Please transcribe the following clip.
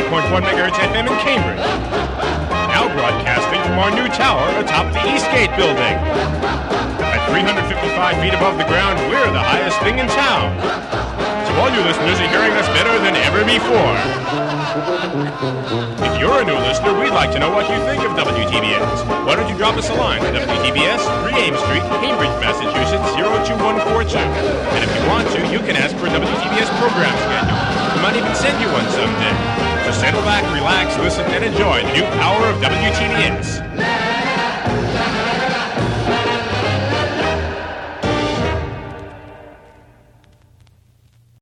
101.1 MHz FM in Cambridge. Now broadcasting from our new tower atop the Eastgate building. At 355 feet above the ground, we're the highest thing in town. So all you listeners are hearing us better than ever before. If you're a new listener, we'd like to know what you think of WTBS. Why don't you drop us a line at WTBS, 3 Ames Street, Cambridge, Massachusetts, 02142. And if you want to, you can ask for a WTBS program schedule. We might even send you one someday. So settle back, relax, listen, and enjoy the new power of WTBS.